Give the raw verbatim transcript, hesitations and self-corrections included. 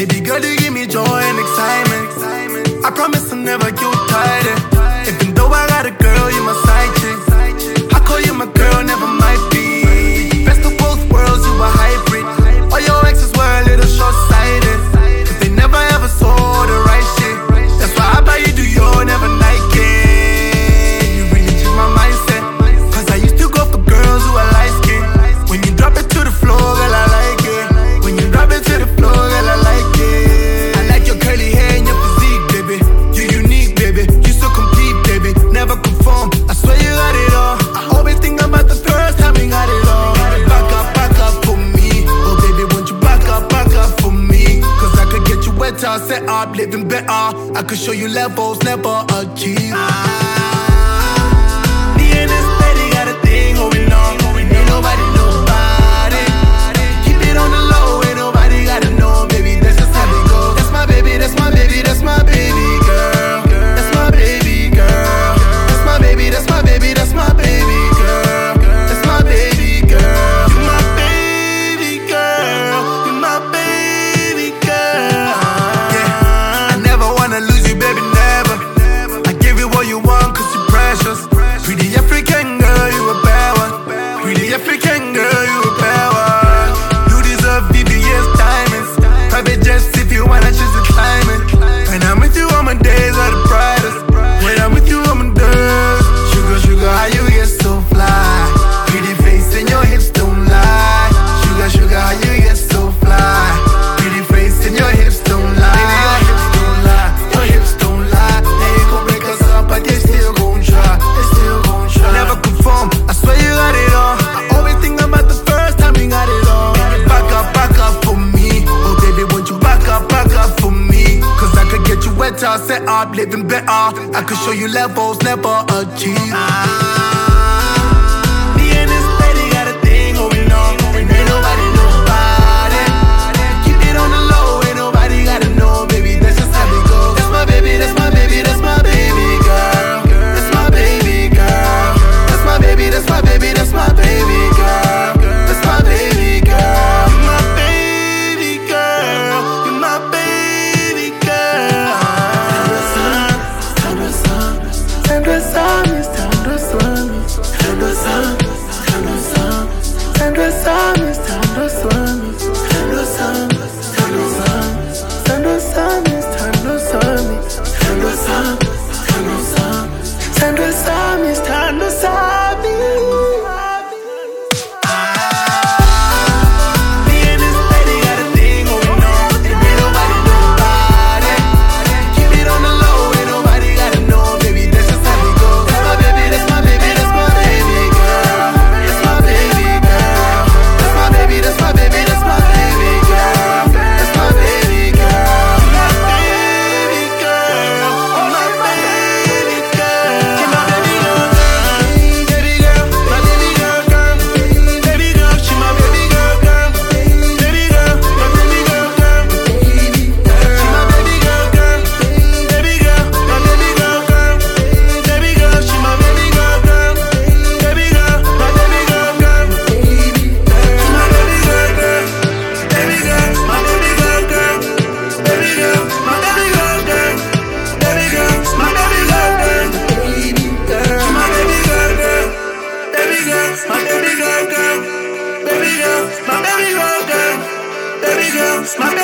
Baby girl, you give me joy and excitement. I promise I'll never get tired. Even though I got a girl, you're my side chick. I call you my girl, never might be. Best of both worlds, you a hybrid. All your exes were a little short-sighted, cause they never ever saw the right shit. That's why I buy you do your never Nike. You really changed my mindset, cause I used to go for girls who are light-skinned. When you drop it to the floor, girl, I like it. When you drop it to the floor, girl, I like it. I like your curly hair and your physique, baby. You're unique, baby. You so complete, baby. Never conform, I swear you got it all. I always think about the first time we got it all. Back up, back up for me. Oh baby, won't you back up, back up for me? Cause I could get you wetter, set up, living better. I could show you levels never achieved. Me and this lady got a thing going on. Ain't nobody know about it. Keep it on the low, ain't nobody gotta know, baby. That's just how it goes. That's my baby, that's my baby, that's my baby girl. That's my baby girl. That's my baby, that's my baby, that's my baby girl. That's my baby girl. You my baby girl. You my baby girl. Yeah, I never wanna lose you, baby, never. I give you what you want, cause you're precious. Pretty African girl, you a bad one. Pretty African girl, you a bad one. You deserve V V S diamonds. Private jets if you wanna choose the climate. And I'm with you on my days are the brightest. When I'm with you on my days. Sugar, sugar, how you get so fly? Pretty face and your hips don't lie. Sugar, sugar, how you get so fly? Pretty face and your hips don't lie. Baby, your hips don't lie. Your hips don't lie. They ain't gon' break us up, but they still gon' try. They still gon' try. Never conform, I swear you got it all. I always think about the first time we got it all. Back up, back up for me. Oh baby, won't you back up, back up for me? Cause I could get you wetter, set up, living better. I could show you levels never achieved. Me and this lady got a thing going on. And ain't nobody know about it. Keep it on the low, ain't nobody gotta know, baby. That's just how it goes. That's my baby, that's my baby, that's my baby girl. That's my baby girl. That's my baby, that's my baby, that's my baby girl. That's my baby girl. You my baby girl. You my baby girl. Sandra Sam, Sandra Sam, Sandra Sam, Sandra Sam, Sandra Sam, Sandra Sam, Sandra Sam, Sandra Sam, Sandra Sam, Sandra Sam, Sandra Sam, Sandra Sam, Sandra Sam, Sandra Sam, Sandra Sam. My